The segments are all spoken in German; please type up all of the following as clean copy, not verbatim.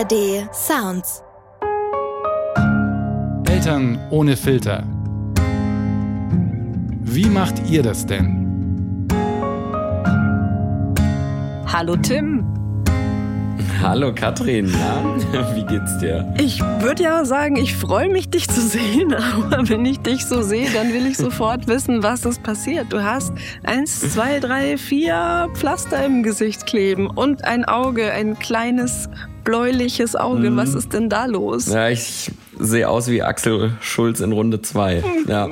ARD Sounds. Eltern ohne Filter. Wie macht ihr das denn? Hallo Tim. Hallo Katrin, na? Wie geht's dir? Ich würde ja sagen, ich freue mich, dich zu sehen, aber wenn ich dich so sehe, dann will ich sofort wissen, was ist passiert. Du hast 1, 2, 3, 4 Pflaster im Gesicht kleben und ein Auge, ein kleines bläuliches Auge. Was ist denn da los? Ja, ich sehe aus wie Axel Schulz in Runde 2. Ja.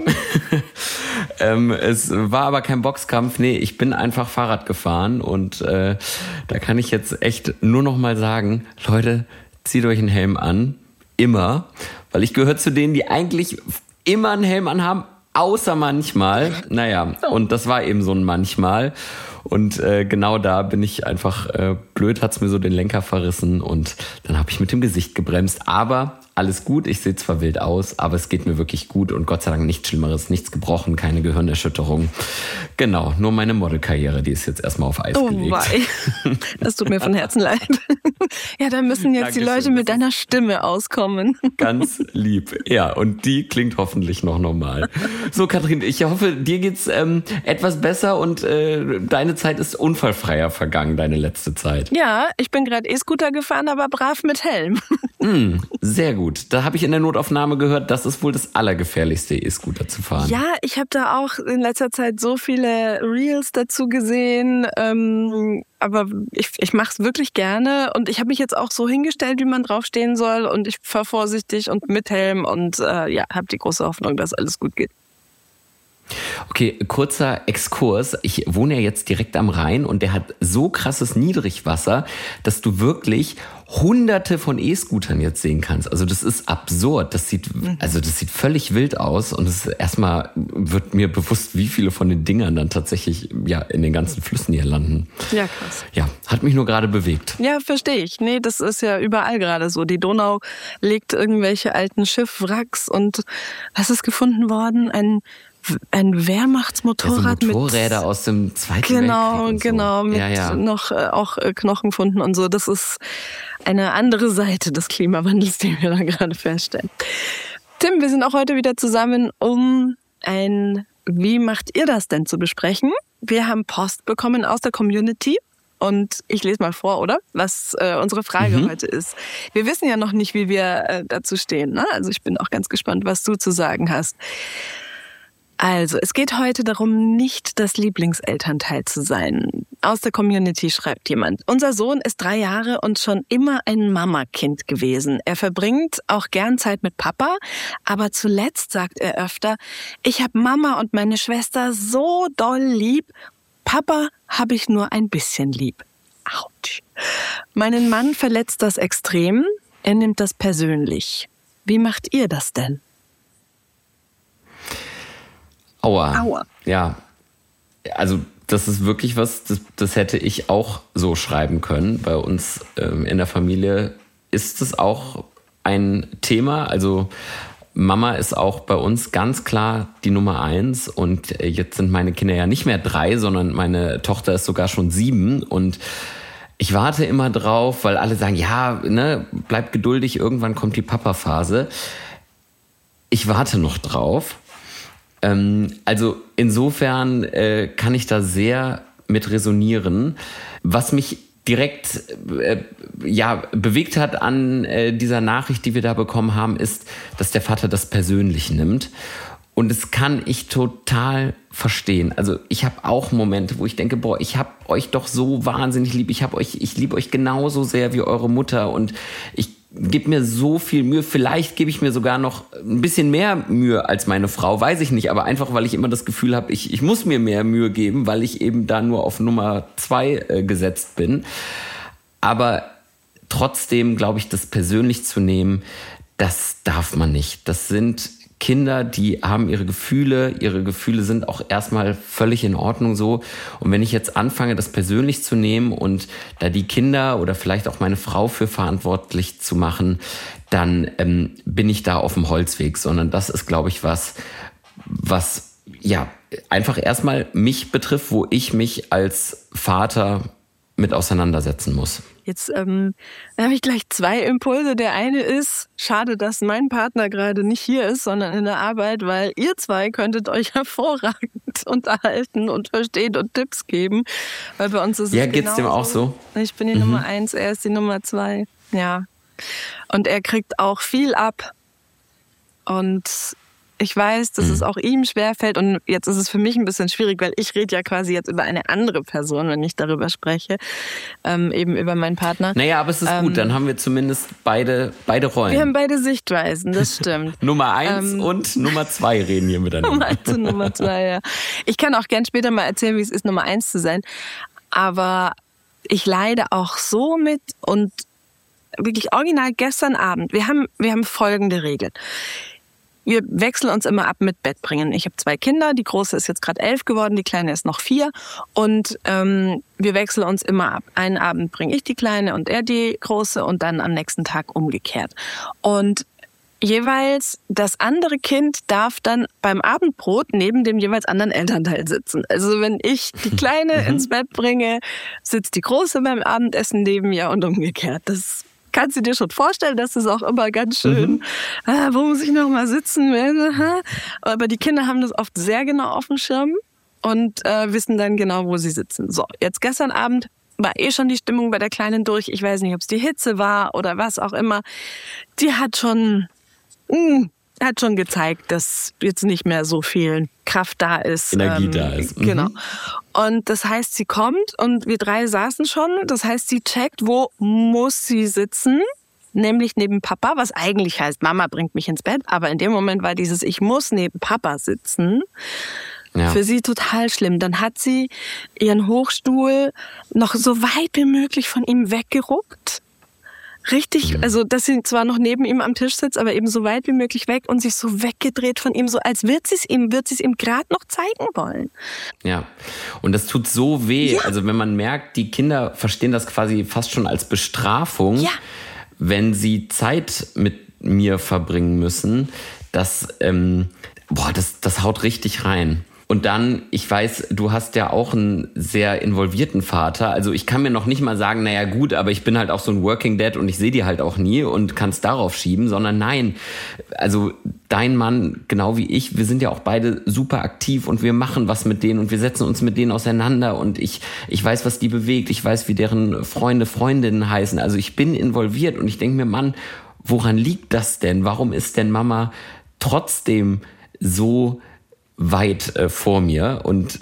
Es war aber kein Boxkampf. Nee, ich bin einfach Fahrrad gefahren und da kann ich jetzt echt nur noch mal sagen, Leute, zieht euch einen Helm an. Immer. Weil ich gehöre zu denen, die eigentlich immer einen Helm anhaben, außer manchmal. Naja, und das war eben so ein manchmal. Und genau da bin ich einfach blöd, hat's mir so den Lenker verrissen und dann habe ich mit dem Gesicht gebremst. Aber alles gut, ich sehe zwar wild aus, aber es geht mir wirklich gut und Gott sei Dank nichts Schlimmeres, nichts gebrochen, keine Gehirnerschütterung. Genau, nur meine Modelkarriere, die ist jetzt erstmal auf Eis gelegt. Wei. Das tut mir von Herzen leid. Ja, da müssen jetzt die Leute mit deiner Stimme auskommen. Ganz lieb. Ja, und die klingt hoffentlich noch normal. So, Katrin, ich hoffe, dir geht's etwas besser und deine Zeit ist unfallfreier vergangen, deine letzte Zeit. Ja, ich bin gerade E-Scooter gefahren, aber brav mit Helm. Sehr gut. Da habe ich in der Notaufnahme gehört, das ist wohl das Allergefährlichste, E-Scooter zu fahren. Ja, ich habe da auch in letzter Zeit so viele Reels dazu gesehen, aber ich mache es wirklich gerne und ich habe mich jetzt auch so hingestellt, wie man draufstehen soll und ich fahre vorsichtig und mit Helm und habe die große Hoffnung, dass alles gut geht. Okay, kurzer Exkurs. Ich wohne ja jetzt direkt am Rhein und der hat so krasses Niedrigwasser, dass du wirklich Hunderte von E-Scootern jetzt sehen kannst. Also das ist absurd. Das sieht völlig wild aus und erstmal wird mir bewusst, wie viele von den Dingern dann tatsächlich in den ganzen Flüssen hier landen. Ja, krass. Ja, hat mich nur gerade bewegt. Ja, verstehe ich. Nee, das ist ja überall gerade so. Die Donau legt irgendwelche alten Schiffwracks und was ist gefunden worden? Ein Wehrmachtsmotorrad mit Motorräder aus dem Zweiten Weltkrieg. Genau, mit noch auch Knochen gefunden und so. Das ist eine andere Seite des Klimawandels, die wir da gerade feststellen. Tim, wir sind auch heute wieder zusammen, um Wie macht ihr das denn zu besprechen? Wir haben Post bekommen aus der Community. Und ich lese mal vor, oder? Was unsere Frage heute ist. Wir wissen ja noch nicht, wie wir dazu stehen, ne? Also ich bin auch ganz gespannt, was du zu sagen hast. Also, es geht heute darum, nicht das Lieblingselternteil zu sein. Aus der Community schreibt jemand: Unser Sohn ist 3 Jahre und schon immer ein Mamakind gewesen. Er verbringt auch gern Zeit mit Papa, aber zuletzt sagt er öfter: Ich habe Mama und meine Schwester so doll lieb. Papa habe ich nur ein bisschen lieb. Autsch. Meinen Mann verletzt das extrem. Er nimmt das persönlich. Wie macht ihr das denn? Aua. Ja, also das ist wirklich was, das hätte ich auch so schreiben können. Bei uns in der Familie ist es auch ein Thema. Also Mama ist auch bei uns ganz klar die Nummer 1. Und jetzt sind meine Kinder ja nicht mehr 3, sondern meine Tochter ist sogar schon 7. Und ich warte immer drauf, weil alle sagen, ja, ne, bleib geduldig, irgendwann kommt die Papa-Phase. Ich warte noch drauf. Also insofern kann ich da sehr mit resonieren. Was mich direkt bewegt hat an dieser Nachricht, die wir da bekommen haben, ist, dass der Vater das persönlich nimmt. Und das kann ich total verstehen. Also ich habe auch Momente, wo ich denke, ich habe euch doch so wahnsinnig lieb. Ich liebe euch genauso sehr wie eure Mutter und ich gebe mir so viel Mühe. Vielleicht gebe ich mir sogar noch ein bisschen mehr Mühe als meine Frau, weiß ich nicht. Aber einfach, weil ich immer das Gefühl habe, ich muss mir mehr Mühe geben, weil ich eben da nur auf Nummer 2 gesetzt bin. Aber trotzdem glaube ich, das persönlich zu nehmen, das darf man nicht. Das sind Kinder, die haben ihre Gefühle sind auch erstmal völlig in Ordnung so. Und wenn ich jetzt anfange, das persönlich zu nehmen und da die Kinder oder vielleicht auch meine Frau für verantwortlich zu machen, dann bin ich da auf dem Holzweg, sondern das ist, glaube ich, was einfach erstmal mich betrifft, wo ich mich als Vater mit auseinandersetzen muss. Jetzt habe ich gleich 2 Impulse. Der eine ist, schade, dass mein Partner gerade nicht hier ist, sondern in der Arbeit, weil ihr 2 könntet euch hervorragend unterhalten und verstehen und Tipps geben. Weil bei uns ist es ja, geht's dem auch so? Ich bin die Nummer 1, er ist die Nummer 2. Ja. Und er kriegt auch viel ab. Und ich weiß, dass es auch ihm schwerfällt und jetzt ist es für mich ein bisschen schwierig, weil ich rede ja quasi jetzt über eine andere Person, wenn ich darüber spreche, eben über meinen Partner. Naja, aber es ist gut, dann haben wir zumindest beide Rollen. Wir haben beide Sichtweisen, das stimmt. Nummer 1 und Nummer 2 reden hier miteinander. Nummer 1 und Nummer 2, ja. Ich kann auch gern später mal erzählen, wie es ist, Nummer 1 zu sein, aber ich leide auch so mit und wirklich original gestern Abend, wir haben folgende Regeln. Wir wechseln uns immer ab mit Bettbringen. Ich habe 2 Kinder, die Große ist jetzt gerade 11 geworden, die Kleine ist noch 4 und wir wechseln uns immer ab. Einen Abend bringe ich die Kleine und er die Große und dann am nächsten Tag umgekehrt. Und jeweils das andere Kind darf dann beim Abendbrot neben dem jeweils anderen Elternteil sitzen. Also wenn ich die Kleine ins Bett bringe, sitzt die Große beim Abendessen neben mir und umgekehrt. Das kannst du dir schon vorstellen, das ist auch immer ganz schön. Wo muss ich noch mal sitzen? Aber die Kinder haben das oft sehr genau auf dem Schirm und wissen dann genau, wo sie sitzen. So, jetzt gestern Abend war schon die Stimmung bei der Kleinen durch. Ich weiß nicht, ob es die Hitze war oder was auch immer. Die hat schon gezeigt, dass jetzt nicht mehr so viel Kraft da ist. Energie da ist. Genau. Und das heißt, sie kommt und wir 3 saßen schon. Das heißt, sie checkt, wo muss sie sitzen? Nämlich neben Papa, was eigentlich heißt, Mama bringt mich ins Bett. Aber in dem Moment war dieses, ich muss neben Papa sitzen, für sie total schlimm. Dann hat sie ihren Hochstuhl noch so weit wie möglich von ihm weggeruckt. Richtig, also dass sie zwar noch neben ihm am Tisch sitzt, aber eben so weit wie möglich weg und sich so weggedreht von ihm, so als wird sie es ihm gerade noch zeigen wollen. Ja, und das tut so weh. Ja. Also wenn man merkt, die Kinder verstehen das quasi fast schon als Bestrafung, wenn sie Zeit mit mir verbringen müssen, das haut richtig rein. Und dann, ich weiß, du hast ja auch einen sehr involvierten Vater. Also ich kann mir noch nicht mal sagen, naja gut, aber ich bin halt auch so ein Working Dad und ich sehe die halt auch nie und kann es darauf schieben, sondern nein. Also dein Mann, genau wie ich, wir sind ja auch beide super aktiv und wir machen was mit denen und wir setzen uns mit denen auseinander und ich weiß, was die bewegt. Ich weiß, wie deren Freunde, Freundinnen heißen. Also ich bin involviert und ich denke mir, Mann, woran liegt das denn? Warum ist denn Mama trotzdem so weit vor mir und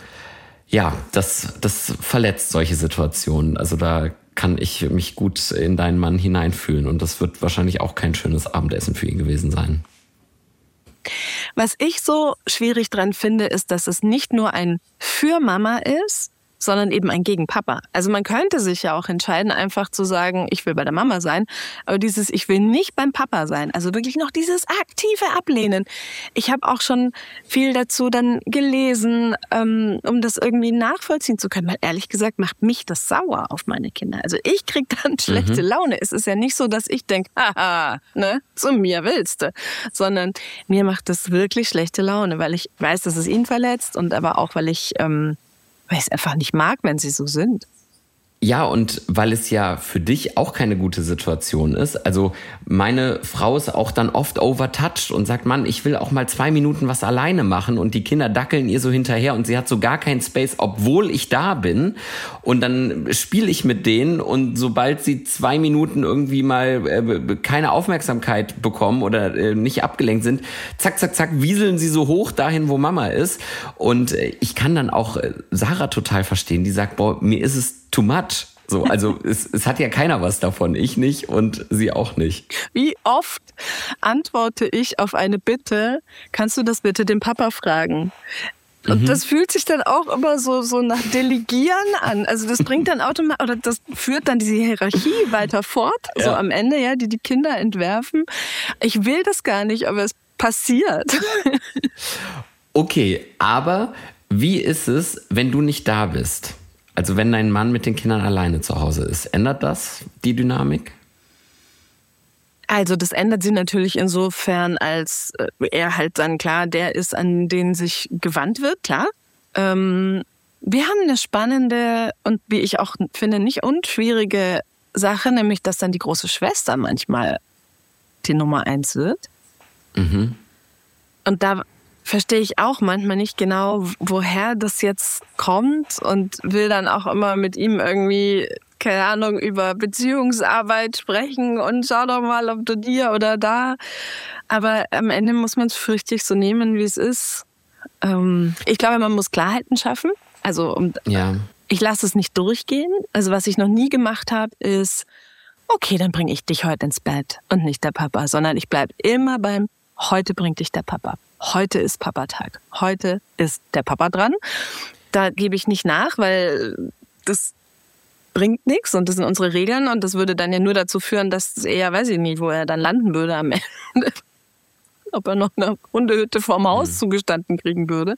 das verletzt solche Situationen. Also da kann ich mich gut in deinen Mann hineinfühlen und das wird wahrscheinlich auch kein schönes Abendessen für ihn gewesen sein. Was ich so schwierig dran finde, ist, dass es nicht nur ein für Mama ist, sondern eben ein gegen Papa. Also man könnte sich ja auch entscheiden, einfach zu sagen, ich will bei der Mama sein, aber dieses ich will nicht beim Papa sein, also wirklich noch dieses aktive Ablehnen. Ich habe auch schon viel dazu dann gelesen, um das irgendwie nachvollziehen zu können, weil ehrlich gesagt macht mich das sauer auf meine Kinder. Also ich krieg dann schlechte Laune. Es ist ja nicht so, dass ich denke, haha, ne, zu mir willst du, sondern mir macht das wirklich schlechte Laune, weil ich weiß, dass es ihn verletzt und aber auch, weil ich es einfach nicht mag, wenn sie so sind. Ja, und weil es ja für dich auch keine gute Situation ist. Also meine Frau ist auch dann oft overtouched und sagt, Mann, ich will auch mal 2 Minuten was alleine machen und die Kinder dackeln ihr so hinterher und sie hat so gar keinen Space, obwohl ich da bin. Und dann spiele ich mit denen und sobald sie 2 Minuten irgendwie mal keine Aufmerksamkeit bekommen oder nicht abgelenkt sind, zack, zack, zack, wieseln sie so hoch dahin, wo Mama ist. Und ich kann dann auch Sarah total verstehen, die sagt, boah, mir ist es too much. So, also es hat ja keiner was davon, ich nicht und sie auch nicht. Wie oft antworte ich auf eine Bitte, kannst du das bitte dem Papa fragen? Und das fühlt sich dann auch immer so nach Delegieren an. Also das bringt dann automatisch, oder das führt dann diese Hierarchie weiter fort, so am Ende, ja, die Kinder entwerfen. Ich will das gar nicht, aber es passiert. Okay, aber wie ist es, wenn du nicht da bist? Also wenn dein Mann mit den Kindern alleine zu Hause ist, ändert das die Dynamik? Also das ändert sie natürlich insofern, als er halt dann, klar, der ist, an den sich gewandt wird, klar. Wir haben eine spannende und wie ich auch finde, nicht unschwierige Sache, nämlich dass dann die große Schwester manchmal die Nummer 1 wird. Mhm. Und da verstehe ich auch manchmal nicht genau, woher das jetzt kommt und will dann auch immer mit ihm irgendwie, keine Ahnung, über Beziehungsarbeit sprechen und schau doch mal, ob du dir oder da. Aber am Ende muss man es fürchtig so nehmen, wie es ist. Ich glaube, man muss Klarheiten schaffen. Also ich lasse es nicht durchgehen. Also was ich noch nie gemacht habe, ist, okay, dann bringe ich dich heute ins Bett und nicht der Papa, sondern ich bleibe immer beim, heute bringt dich der Papa. Heute ist Papatag. Heute ist der Papa dran. Da gebe ich nicht nach, weil das bringt nichts und das sind unsere Regeln und das würde dann ja nur dazu führen, dass eher, weiß ich nicht, wo er dann landen würde am Ende. Ob er noch eine Hundehütte vorm Haus zugestanden kriegen würde.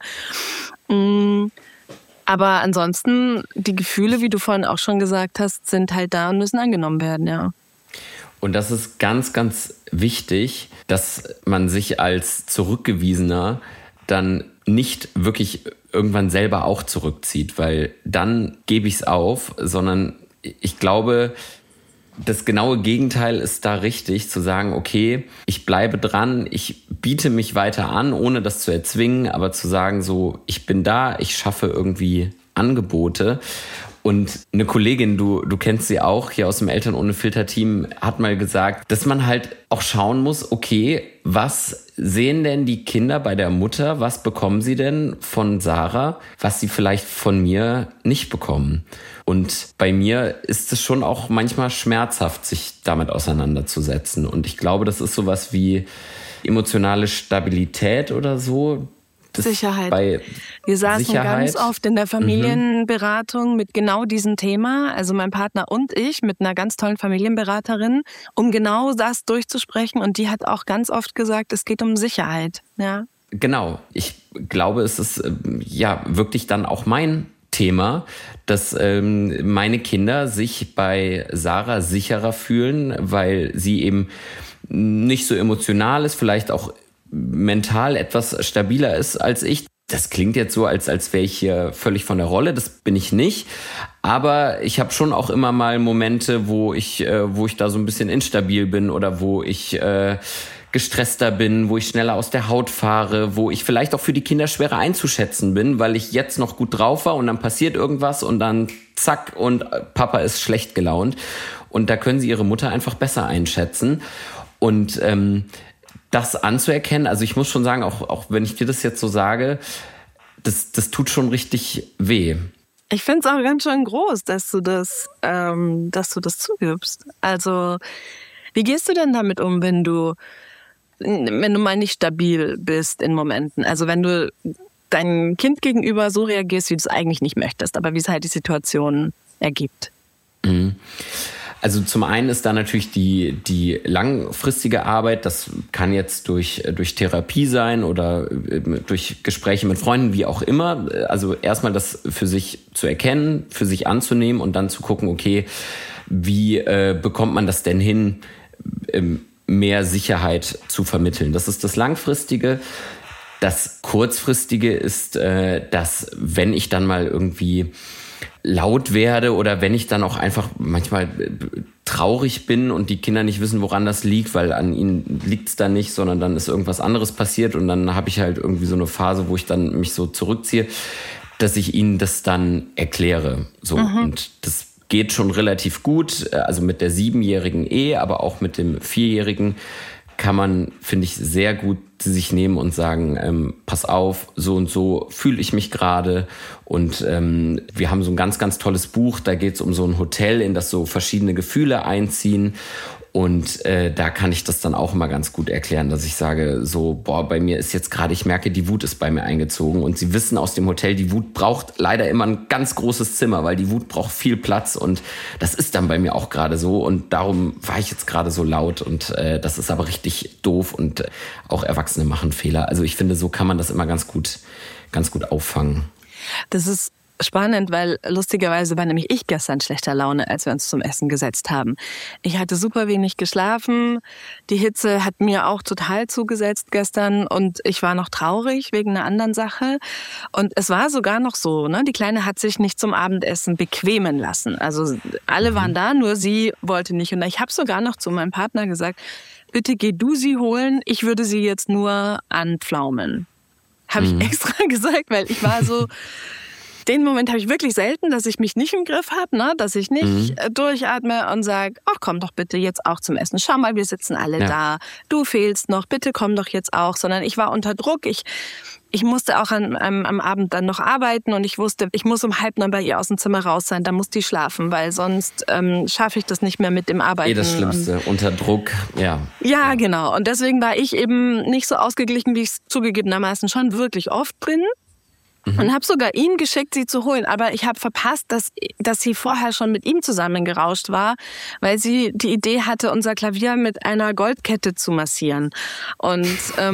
Aber ansonsten, die Gefühle, wie du vorhin auch schon gesagt hast, sind halt da und müssen angenommen werden, ja. Und das ist ganz, ganz wichtig, dass man sich als Zurückgewiesener dann nicht wirklich irgendwann selber auch zurückzieht, weil dann gebe ich es auf, sondern ich glaube, das genaue Gegenteil ist da richtig, zu sagen, okay, ich bleibe dran, ich biete mich weiter an, ohne das zu erzwingen, aber zu sagen so, ich bin da, ich schaffe irgendwie Angebote. Und eine Kollegin, du kennst sie auch, hier aus dem Eltern ohne Filter-Team, hat mal gesagt, dass man halt auch schauen muss, okay, was sehen denn die Kinder bei der Mutter, was bekommen sie denn von Sarah, was sie vielleicht von mir nicht bekommen? Und bei mir ist es schon auch manchmal schmerzhaft, sich damit auseinanderzusetzen. Und ich glaube, das ist sowas wie emotionale Stabilität oder so. Sicherheit. Wir saßen ganz oft in der Familienberatung mit genau diesem Thema, also mein Partner und ich, mit einer ganz tollen Familienberaterin, um genau das durchzusprechen. Und die hat auch ganz oft gesagt, es geht um Sicherheit. Ja. Genau. Ich glaube, es ist wirklich dann auch mein Thema, dass meine Kinder sich bei Sarah sicherer fühlen, weil sie eben nicht so emotional ist, vielleicht auch mental etwas stabiler ist als ich. Das klingt jetzt so, als wäre ich hier völlig von der Rolle. Das bin ich nicht. Aber ich habe schon auch immer mal Momente, wo ich da so ein bisschen instabil bin oder wo ich gestresster bin, wo ich schneller aus der Haut fahre, wo ich vielleicht auch für die Kinder schwerer einzuschätzen bin, weil ich jetzt noch gut drauf war und dann passiert irgendwas und dann zack und Papa ist schlecht gelaunt. Und da können sie ihre Mutter einfach besser einschätzen. Und das anzuerkennen, also ich muss schon sagen, auch wenn ich dir das jetzt so sage, das tut schon richtig weh. Ich finde es auch ganz schön groß, dass du das zugibst. Also, wie gehst du denn damit um, wenn du mal nicht stabil bist in Momenten? Also wenn du deinem Kind gegenüber so reagierst, wie du es eigentlich nicht möchtest, aber wie es halt die Situation ergibt. Mhm. Also zum einen ist da natürlich die langfristige Arbeit, das kann jetzt durch Therapie sein oder durch Gespräche mit Freunden, wie auch immer. Also erstmal das für sich zu erkennen, für sich anzunehmen und dann zu gucken, okay, wie bekommt man das denn hin, mehr Sicherheit zu vermitteln. Das ist das Langfristige. Das Kurzfristige ist, dass wenn ich dann mal irgendwie laut werde oder wenn ich dann auch einfach manchmal traurig bin und die Kinder nicht wissen, woran das liegt, weil an ihnen liegt's da nicht, sondern dann ist irgendwas anderes passiert und dann habe ich halt irgendwie so eine Phase, wo ich dann mich so zurückziehe, dass ich ihnen das dann erkläre. So. Und das geht schon relativ gut, also mit der 7-Jährigen aber auch mit dem 4-Jährigen kann man, finde ich, sehr gut sich nehmen und sagen, pass auf, so und so fühle ich mich gerade. Und wir haben so ein ganz, ganz tolles Buch, da geht es um so ein Hotel, in das so verschiedene Gefühle einziehen. Und da kann ich das dann auch immer ganz gut erklären, dass ich sage, so, bei mir ist jetzt gerade, ich merke, die Wut ist bei mir eingezogen. Und sie wissen aus dem Hotel, die Wut braucht leider immer ein ganz großes Zimmer, weil die Wut braucht viel Platz. Und das ist dann bei mir auch gerade so. Und darum war ich jetzt gerade so laut. Und das ist aber richtig doof. Und auch Erwachsene machen Fehler. Also ich finde, so kann man das immer ganz gut auffangen. Das ist spannend, weil lustigerweise war nämlich ich gestern schlechter Laune, als wir uns zum Essen gesetzt haben. Ich hatte super wenig geschlafen. Die Hitze hat mir auch total zugesetzt gestern und ich war noch traurig wegen einer anderen Sache. Und es war sogar noch so, ne? Die Kleine hat sich nicht zum Abendessen bequemen lassen. Also alle waren da, nur sie wollte nicht. Und ich habe sogar noch zu meinem Partner gesagt, bitte geh du sie holen, ich würde sie jetzt nur anpflaumen. Habe ich extra gesagt, weil ich war so... Den Moment habe ich wirklich selten, dass ich mich nicht im Griff habe, ne? Dass ich nicht durchatme und sage, ach komm doch bitte jetzt auch zum Essen. Schau mal, wir sitzen alle da. Du fehlst noch, bitte komm doch jetzt auch. Sondern ich war unter Druck. Ich musste auch am Abend dann noch arbeiten und ich wusste, ich muss um 8:30 bei ihr aus dem Zimmer raus sein. Da muss die schlafen, weil sonst schaffe ich das nicht mehr mit dem Arbeiten. Das Schlimmste, unter Druck, ja. Ja, genau. Und deswegen war ich eben nicht so ausgeglichen, wie ich es zugegebenermaßen schon wirklich oft bin. Und habe sogar ihn geschickt, sie zu holen. Aber ich habe verpasst, dass sie vorher schon mit ihm zusammen gerauscht war, weil sie die Idee hatte, unser Klavier mit einer Goldkette zu massieren. Und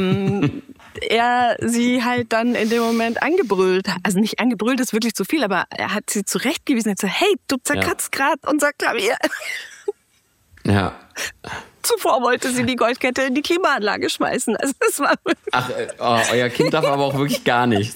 er sie halt dann in dem Moment angebrüllt. Also nicht angebrüllt ist wirklich zu viel, aber er hat sie zurechtgewiesen. Er hat gesagt, hey, du zerkratzt gerade unser Klavier. Ja. Zuvor wollte sie die Goldkette in die Klimaanlage schmeißen. Also das war Ach, euer Kind darf aber auch wirklich gar nichts.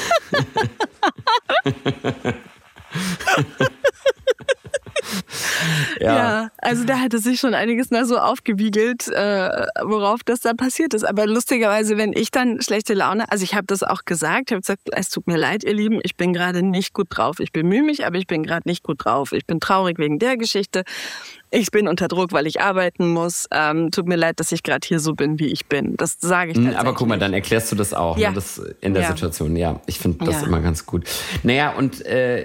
Ja, also da hatte sich schon einiges so aufgewiegelt, worauf das dann passiert ist. Aber lustigerweise, wenn ich dann schlechte Laune, also ich habe das auch gesagt, habe gesagt, es tut mir leid, ihr Lieben, ich bin gerade nicht gut drauf. Ich bemühe mich, aber ich bin gerade nicht gut drauf. Ich bin traurig wegen der Geschichte. Ich bin unter Druck, weil ich arbeiten muss. Tut mir leid, dass ich gerade hier so bin, wie ich bin. Das sage ich tatsächlich. Aber guck mal, dann erklärst du das auch, ne? Das in der Situation. Ja, ich finde das immer ganz gut. Naja, und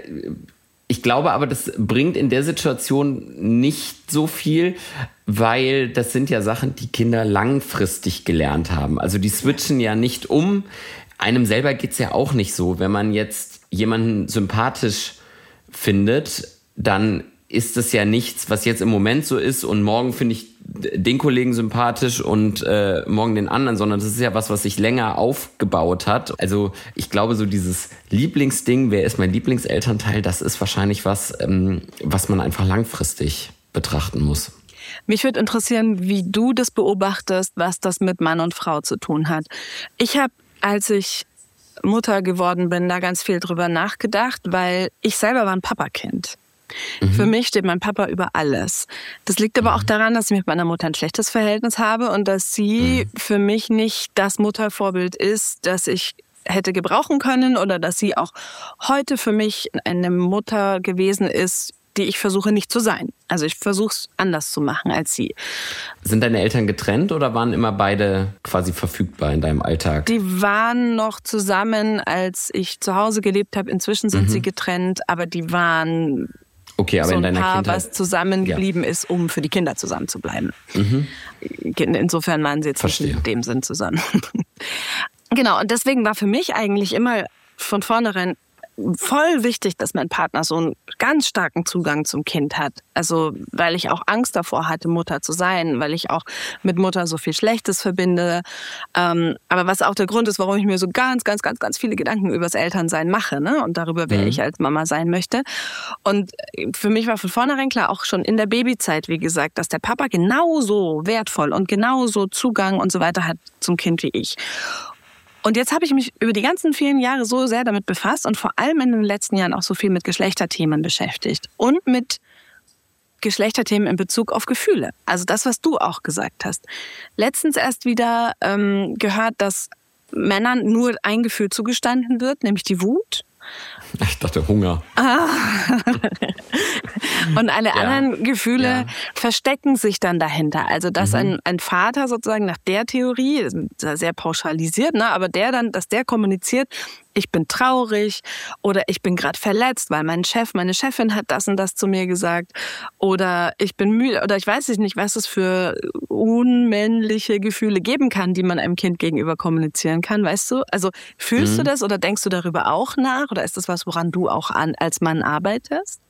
ich glaube aber, das bringt in der Situation nicht so viel, weil das sind ja Sachen, die Kinder langfristig gelernt haben. Also die switchen ja nicht um. Einem selber geht's ja auch nicht so. Wenn man jetzt jemanden sympathisch findet, dann ist es ja nichts, was jetzt im Moment so ist und morgen finde ich den Kollegen sympathisch und morgen den anderen, sondern das ist ja was sich länger aufgebaut hat. Also ich glaube, so dieses Lieblingsding, wer ist mein Lieblingselternteil, das ist wahrscheinlich was man einfach langfristig betrachten muss. Mich würde interessieren, wie du das beobachtest, was das mit Mann und Frau zu tun hat. Ich habe, als ich Mutter geworden bin, da ganz viel drüber nachgedacht, weil ich selber war ein Papakind. Für mich steht mein Papa über alles. Das liegt aber auch daran, dass ich mit meiner Mutter ein schlechtes Verhältnis habe und dass sie für mich nicht das Muttervorbild ist, das ich hätte gebrauchen können oder dass sie auch heute für mich eine Mutter gewesen ist, die ich versuche nicht zu sein. Also ich versuche es anders zu machen als sie. Sind deine Eltern getrennt oder waren immer beide quasi verfügbar in deinem Alltag? Die waren noch zusammen, als ich zu Hause gelebt habe. Inzwischen sind sie getrennt, aber die waren... Okay, aber so in deiner Paar, Kindheit, was zusammengeblieben ist, um für die Kinder zusammen zu bleiben. Insofern waren sie jetzt nicht in dem Sinn zusammen. Genau, und deswegen war für mich eigentlich immer von vornherein voll wichtig, dass mein Partner so einen ganz starken Zugang zum Kind hat. Also, weil ich auch Angst davor hatte, Mutter zu sein, weil ich auch mit Mutter so viel Schlechtes verbinde. Aber was auch der Grund ist, warum ich mir so ganz viele Gedanken übers Elternsein mache, ne? Und darüber, wer ich als Mama sein möchte. Und für mich war von vornherein klar, auch schon in der Babyzeit, wie gesagt, dass der Papa genauso wertvoll und genauso Zugang und so weiter hat zum Kind wie ich. Und jetzt habe ich mich über die ganzen vielen Jahre so sehr damit befasst und vor allem in den letzten Jahren auch so viel mit Geschlechterthemen beschäftigt und mit Geschlechterthemen in Bezug auf Gefühle. Also das, was du auch gesagt hast. Letztens erst wieder gehört, dass Männern nur ein Gefühl zugestanden wird, nämlich die Wut. Ich dachte Hunger. Und alle anderen Gefühle verstecken sich dann dahinter. Also dass ein Vater sozusagen nach der Theorie, sehr pauschalisiert, ne, aber dass der kommuniziert, ich bin traurig oder ich bin gerade verletzt, weil meine Chefin hat das und das zu mir gesagt oder ich bin müde oder ich weiß nicht, was es für unmännliche Gefühle geben kann, die man einem Kind gegenüber kommunizieren kann, weißt du? Also fühlst du das oder denkst du darüber auch nach oder ist das was, woran du auch als Mann arbeitest?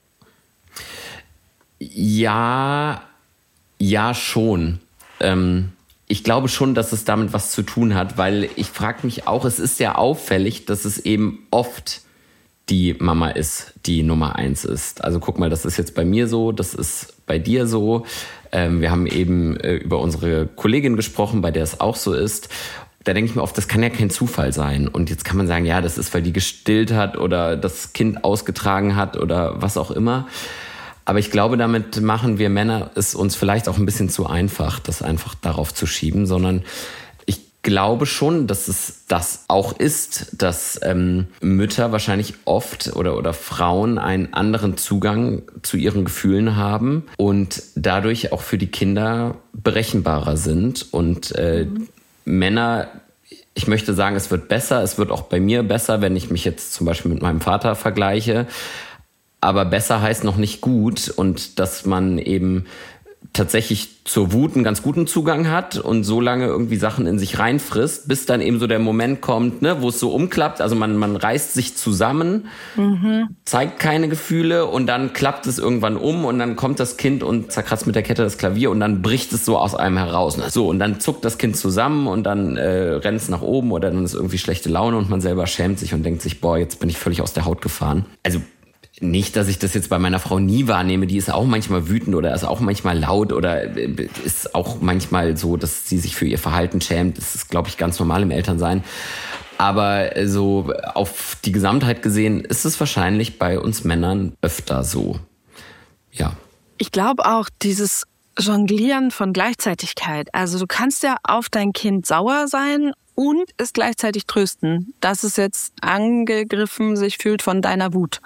Ja, schon. Ich glaube schon, dass es damit was zu tun hat, weil ich frage mich auch, es ist ja auffällig, dass es eben oft die Mama ist, die Nummer 1 ist. Also guck mal, das ist jetzt bei mir so, das ist bei dir so. Wir haben eben über unsere Kollegin gesprochen, bei der es auch so ist. Da denke ich mir oft, das kann ja kein Zufall sein. Und jetzt kann man sagen, ja, das ist, weil die gestillt hat oder das Kind ausgetragen hat oder was auch immer. Aber ich glaube, damit machen wir Männer es uns vielleicht auch ein bisschen zu einfach, das einfach darauf zu schieben, sondern ich glaube schon, dass es das auch ist, dass Mütter wahrscheinlich oft oder Frauen einen anderen Zugang zu ihren Gefühlen haben und dadurch auch für die Kinder berechenbarer sind. Und Männer, ich möchte sagen, es wird besser, es wird auch bei mir besser, wenn ich mich jetzt zum Beispiel mit meinem Vater vergleiche. Aber besser heißt noch nicht gut und dass man eben tatsächlich zur Wut einen ganz guten Zugang hat und so lange irgendwie Sachen in sich reinfrisst, bis dann eben so der Moment kommt, ne, wo es so umklappt. Also man reißt sich zusammen, zeigt keine Gefühle und dann klappt es irgendwann um und dann kommt das Kind und zerkratzt mit der Kette das Klavier und dann bricht es so aus einem heraus. So, und dann zuckt das Kind zusammen und dann rennt es nach oben oder dann ist irgendwie schlechte Laune und man selber schämt sich und denkt sich, boah, jetzt bin ich völlig aus der Haut gefahren. Also nicht, dass ich das jetzt bei meiner Frau nie wahrnehme. Die ist auch manchmal wütend oder ist auch manchmal laut oder ist auch manchmal so, dass sie sich für ihr Verhalten schämt. Das ist, glaube ich, ganz normal im Elternsein. Aber so auf die Gesamtheit gesehen ist es wahrscheinlich bei uns Männern öfter so. Ja. Ich glaube auch, dieses Jonglieren von Gleichzeitigkeit. Also du kannst ja auf dein Kind sauer sein und es gleichzeitig trösten, dass es jetzt angegriffen sich fühlt von deiner Wut.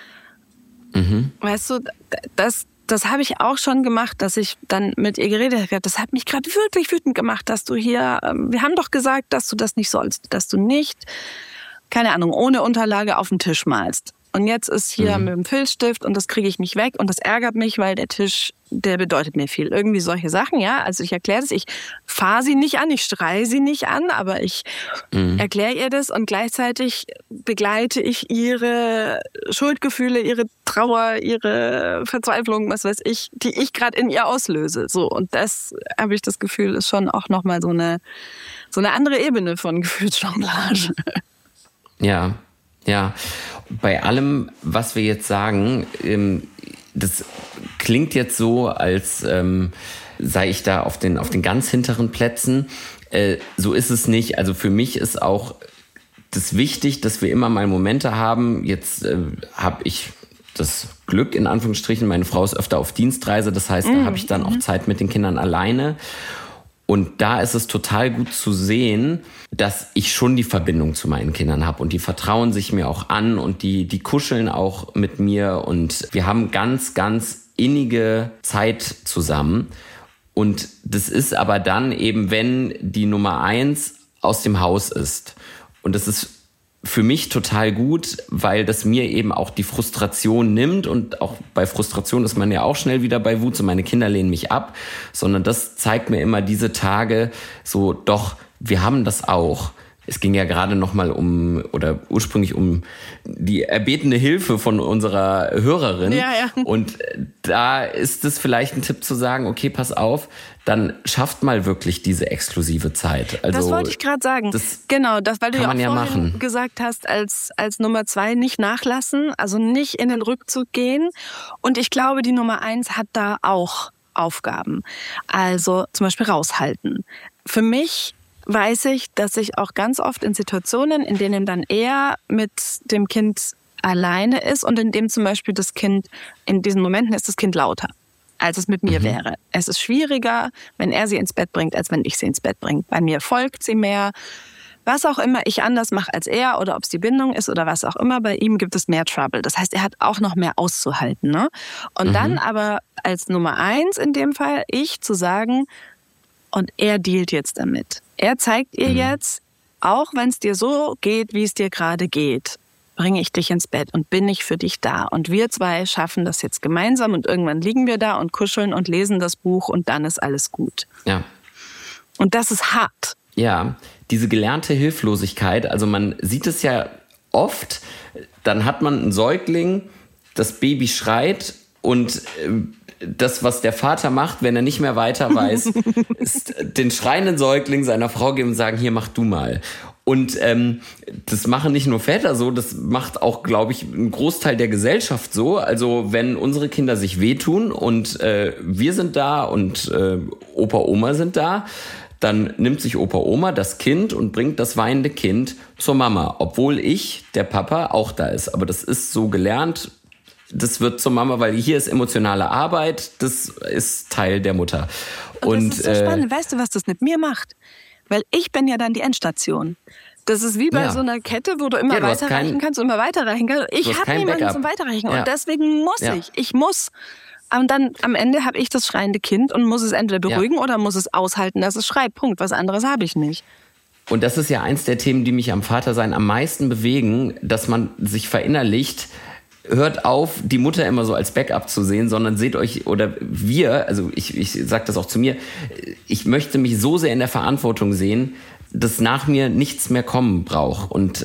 Weißt du, das habe ich auch schon gemacht, dass ich dann mit ihr geredet habe. Das hat mich gerade wirklich wütend gemacht, dass du hier, wir haben doch gesagt, dass du das nicht sollst, dass du nicht, keine Ahnung, ohne Unterlage auf den Tisch malst. Und jetzt ist hier mit dem Filzstift und das kriege ich nicht weg und das ärgert mich, weil der Tisch, der bedeutet mir viel. Irgendwie solche Sachen, ja. Also ich erkläre das, ich fahre sie nicht an, ich schreie sie nicht an, aber ich erkläre ihr das und gleichzeitig begleite ich ihre Schuldgefühle, ihre Trauer, ihre Verzweiflung, was weiß ich, die ich gerade in ihr auslöse. So, und das, habe ich das Gefühl, ist schon auch nochmal so eine andere Ebene von Gefühlsjonglage. Ja, ja. Bei allem, was wir jetzt sagen, das klingt jetzt so, als sei ich da auf den ganz hinteren Plätzen. So ist es nicht. Also für mich ist auch das wichtig, dass wir immer mal Momente haben. Jetzt habe ich das Glück, in Anführungsstrichen, meine Frau ist öfter auf Dienstreise. Das heißt, da habe ich dann auch Zeit mit den Kindern alleine. Und da ist es total gut zu sehen, dass ich schon die Verbindung zu meinen Kindern habe. Und die vertrauen sich mir auch an und die kuscheln auch mit mir. Und wir haben ganz, ganz innige Zeit zusammen. Und das ist aber dann eben, wenn die Nummer 1 aus dem Haus ist. Und das ist für mich total gut, weil das mir eben auch die Frustration nimmt und auch bei Frustration ist man ja auch schnell wieder bei Wut, so meine Kinder lehnen mich ab, sondern das zeigt mir immer diese Tage so, doch, wir haben das auch. Es ging ja gerade nochmal ursprünglich um die erbetene Hilfe von unserer Hörerin. Ja. Und da ist es vielleicht ein Tipp zu sagen, okay, pass auf, dann schafft mal wirklich diese exklusive Zeit. Also, das wollte ich gerade sagen. Genau, das, weil du ja auch vorhin gesagt hast, als Nummer 2 nicht nachlassen, also nicht in den Rückzug gehen. Und ich glaube, die Nummer 1 hat da auch Aufgaben. Also zum Beispiel raushalten. Für mich weiß ich, dass ich auch ganz oft in Situationen, in denen dann er mit dem Kind alleine ist und in dem zum Beispiel das Kind, in diesen Momenten ist das Kind lauter, als es mit mir wäre. Es ist schwieriger, wenn er sie ins Bett bringt, als wenn ich sie ins Bett bringe. Bei mir folgt sie mehr. Was auch immer ich anders mache als er oder ob es die Bindung ist oder was auch immer, bei ihm gibt es mehr Trouble. Das heißt, er hat auch noch mehr auszuhalten. Ne? Und dann aber als Nummer 1 in dem Fall, ich zu sagen, und er dealt jetzt damit. Er zeigt ihr jetzt, auch wenn es dir so geht, wie es dir gerade geht, bringe ich dich ins Bett und bin ich für dich da. Und wir 2 schaffen das jetzt gemeinsam und irgendwann liegen wir da und kuscheln und lesen das Buch und dann ist alles gut. Ja. Und das ist hart. Ja, diese gelernte Hilflosigkeit, also man sieht es ja oft, dann hat man einen Säugling, das Baby schreit und das, was der Vater macht, wenn er nicht mehr weiter weiß, ist den schreienden Säugling seiner Frau geben und sagen, hier, mach du mal. Und das machen nicht nur Väter so, das macht auch, glaube ich, ein Großteil der Gesellschaft so. Also wenn unsere Kinder sich wehtun und wir sind da und Opa, Oma sind da, dann nimmt sich Opa, Oma das Kind und bringt das weinende Kind zur Mama. Obwohl der Papa, auch da ist. Aber das ist so gelernt, das wird zur Mama, weil hier ist emotionale Arbeit, das ist Teil der Mutter. Und das ist so spannend. Weißt du, was das mit mir macht? Weil ich bin ja dann die Endstation. Das ist wie bei so einer Kette, wo du immer weiterreichen kannst und immer weiterreichen kannst. Ich habe niemanden zum Weiterreichen und deswegen muss ich. Ich muss. Und dann am Ende habe ich das schreiende Kind und muss es entweder beruhigen oder muss es aushalten, dass es schreit. Punkt. Was anderes habe ich nicht. Und das ist ja eins der Themen, die mich am Vatersein am meisten bewegen, dass man sich verinnerlicht, hört auf, die Mutter immer so als Backup zu sehen, sondern seht euch, oder wir, also ich sage das auch zu mir, ich möchte mich so sehr in der Verantwortung sehen, dass nach mir nichts mehr kommen braucht. Und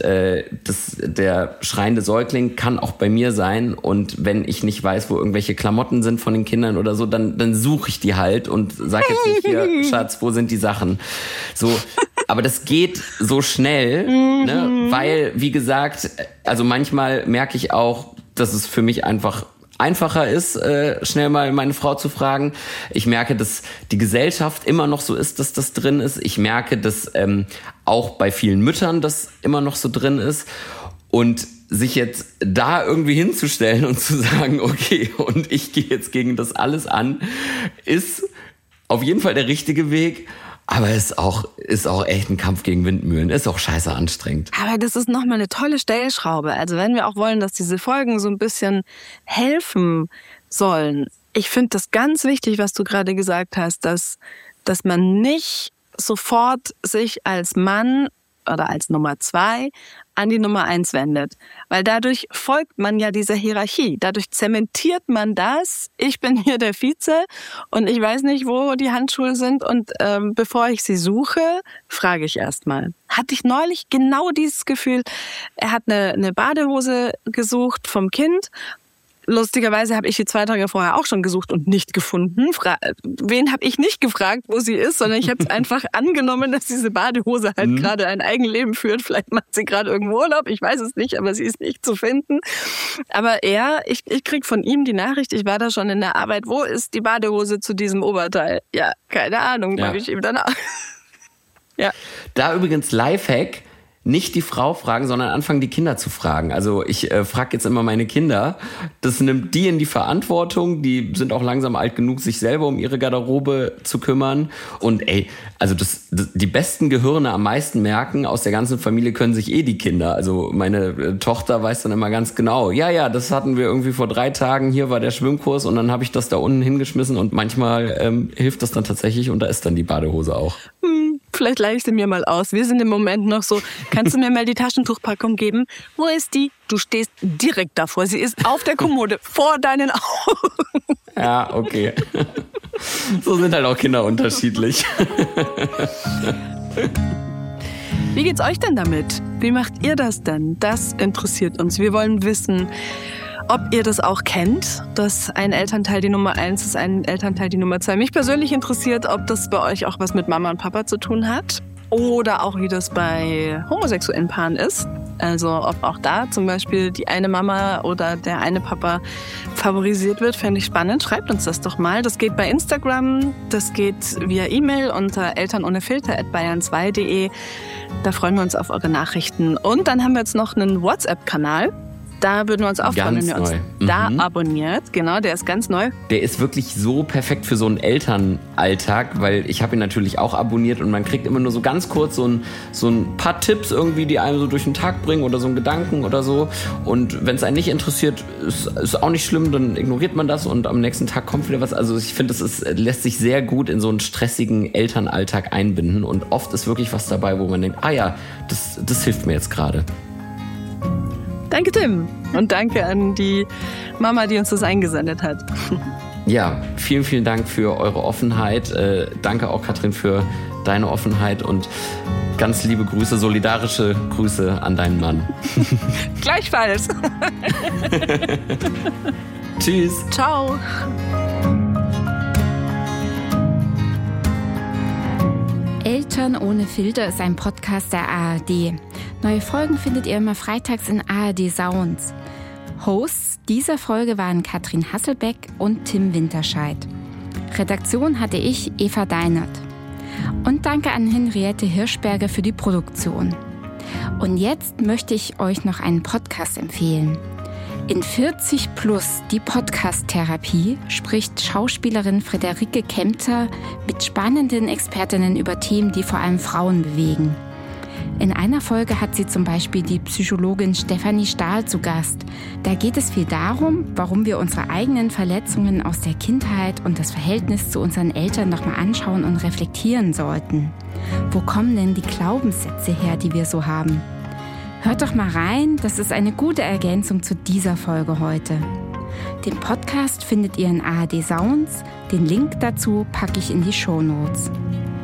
der schreiende Säugling kann auch bei mir sein. Und wenn ich nicht weiß, wo irgendwelche Klamotten sind von den Kindern oder so, dann suche ich die halt und sage jetzt nicht, hier, Schatz, wo sind die Sachen? So, aber das geht so schnell, ne? Weil, wie gesagt, also manchmal merke ich auch, dass es für mich einfacher ist, schnell mal meine Frau zu fragen. Ich merke, dass die Gesellschaft immer noch so ist, dass das drin ist. Ich merke, dass auch bei vielen Müttern das immer noch so drin ist. Und sich jetzt da irgendwie hinzustellen und zu sagen, okay, und ich gehe jetzt gegen das alles an, ist auf jeden Fall der richtige Weg. Aber ist auch echt ein Kampf gegen Windmühlen. Ist auch scheiße anstrengend. Aber das ist nochmal eine tolle Stellschraube. Also wenn wir auch wollen, dass diese Folgen so ein bisschen helfen sollen. Ich finde das ganz wichtig, was du gerade gesagt hast, dass man nicht sofort sich als Mann oder als Nummer 2 an die Nummer 1 wendet. Weil dadurch folgt man ja dieser Hierarchie. Dadurch zementiert man das. Ich bin hier der Vize und ich weiß nicht, wo die Handschuhe sind. Und bevor ich sie suche, frage ich erstmal. Hatte ich neulich genau dieses Gefühl. Er hat eine Badehose gesucht vom Kind. Lustigerweise habe ich die 2 Tage vorher auch schon gesucht und nicht gefunden. Wen habe ich nicht gefragt, wo sie ist, sondern ich habe es einfach angenommen, dass diese Badehose halt gerade ein Eigenleben führt. Vielleicht macht sie gerade irgendwo Urlaub, ich weiß es nicht, aber sie ist nicht zu finden. Aber ich krieg von ihm die Nachricht, ich war da schon in der Arbeit, wo ist die Badehose zu diesem Oberteil? Ja, keine Ahnung, habe ich ihm danach. Ja. Da übrigens Lifehack. Nicht die Frau fragen, sondern anfangen, die Kinder zu fragen. Also ich frage jetzt immer meine Kinder. Das nimmt die in die Verantwortung. Die sind auch langsam alt genug, sich selber um ihre Garderobe zu kümmern. Und also die besten Gehirne am meisten merken, aus der ganzen Familie können sich die Kinder. Also meine Tochter weiß dann immer ganz genau, ja, das hatten wir irgendwie vor 3 Tagen. Hier war der Schwimmkurs und dann habe ich das da unten hingeschmissen. Und manchmal hilft das dann tatsächlich und da ist dann die Badehose auch. Vielleicht leih ich sie mir mal aus. Wir sind im Moment noch so, kannst du mir mal die Taschentuchpackung geben? Wo ist die? Du stehst direkt davor. Sie ist auf der Kommode, vor deinen Augen. Ja, okay. So sind halt auch Kinder unterschiedlich. Wie geht's euch denn damit? Wie macht ihr das denn? Das interessiert uns. Wir wollen wissen, ob ihr das auch kennt, dass ein Elternteil die Nummer 1 ist, ein Elternteil die Nummer 2. Mich persönlich interessiert, ob das bei euch auch was mit Mama und Papa zu tun hat oder auch wie das bei homosexuellen Paaren ist. Also ob auch da zum Beispiel die eine Mama oder der eine Papa favorisiert wird, fände ich spannend. Schreibt uns das doch mal. Das geht bei Instagram, das geht via E-Mail unter elternohnefilter@bayern2.de. Da freuen wir uns auf eure Nachrichten. Und dann haben wir jetzt noch einen WhatsApp-Kanal. Da würden wir uns auch freuen, wenn ihr uns da abonniert. Genau, der ist ganz neu. Der ist wirklich so perfekt für so einen Elternalltag, weil ich habe ihn natürlich auch abonniert und man kriegt immer nur so ganz kurz so ein paar Tipps irgendwie, die einem so durch den Tag bringen oder so einen Gedanken oder so. Und wenn es einen nicht interessiert, ist auch nicht schlimm, dann ignoriert man das und am nächsten Tag kommt wieder was. Also ich finde, lässt sich sehr gut in so einen stressigen Elternalltag einbinden und oft ist wirklich was dabei, wo man denkt, das hilft mir jetzt gerade. Danke, Tim. Und danke an die Mama, die uns das eingesendet hat. Ja, vielen, vielen Dank für eure Offenheit. Danke auch, Katrin, für deine Offenheit und ganz liebe Grüße, solidarische Grüße an deinen Mann. Gleichfalls. Tschüss. Ciao. Eltern ohne Filter ist ein Podcast der ARD. Neue Folgen findet ihr immer freitags in ARD Sounds. Hosts dieser Folge waren Katrin Hasselbeck und Tim Winterscheid. Redaktion hatte ich, Eva Deinert. Und danke an Henriette Hirschberger für die Produktion. Und jetzt möchte ich euch noch einen Podcast empfehlen. In 40 Plus, die Podcast-Therapie, spricht Schauspielerin Friederike Kempter mit spannenden Expertinnen über Themen, die vor allem Frauen bewegen. In einer Folge hat sie zum Beispiel die Psychologin Stefanie Stahl zu Gast. Da geht es viel darum, warum wir unsere eigenen Verletzungen aus der Kindheit und das Verhältnis zu unseren Eltern nochmal anschauen und reflektieren sollten. Wo kommen denn die Glaubenssätze her, die wir so haben? Hört doch mal rein, das ist eine gute Ergänzung zu dieser Folge heute. Den Podcast findet ihr in ARD Sounds, den Link dazu packe ich in die Shownotes.